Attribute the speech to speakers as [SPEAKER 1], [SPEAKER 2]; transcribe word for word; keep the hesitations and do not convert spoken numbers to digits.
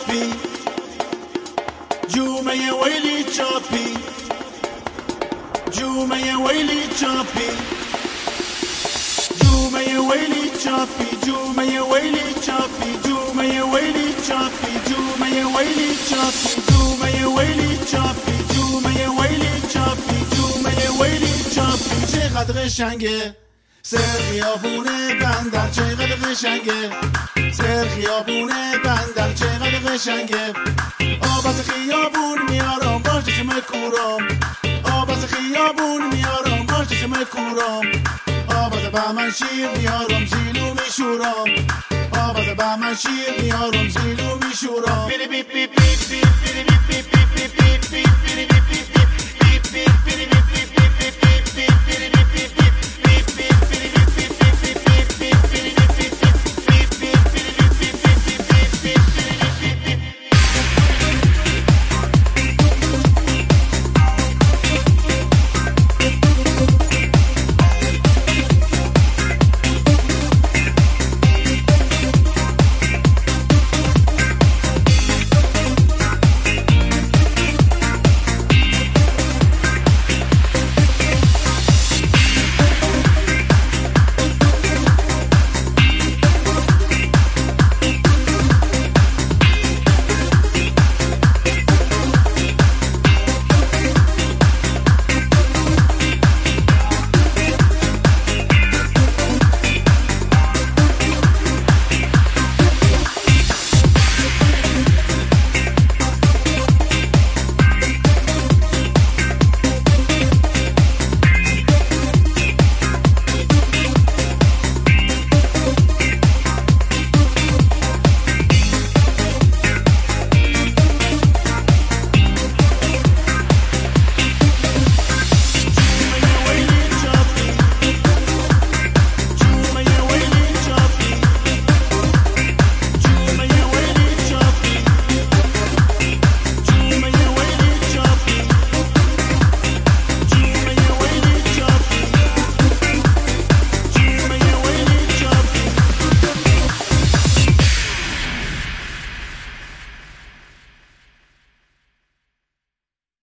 [SPEAKER 1] چاپی جومه ویلی چاپی جومه ویلی چاپی جومه ویلی چاپی جومه ویلی چاپی جومه ویلی چاپی جومه ویلی چاپی جومه ویلی چاپی جومه ویلی چاپی جومه ویلی چاپی چقدر قشنگه سر خیابونه بندر چقدر قشنگه سر خیابونه بندر چقدر قشنگه آب از خیابون میارم باش چشم کورم آب از خیابون میارم باش چشم کورم آب از بهمن شیر میارم زیلو میشورم آب از بهمن شیر میارم زیلو میشورم بیری بی بی بی بی بیری بی بی بی بی بی بیری بی بی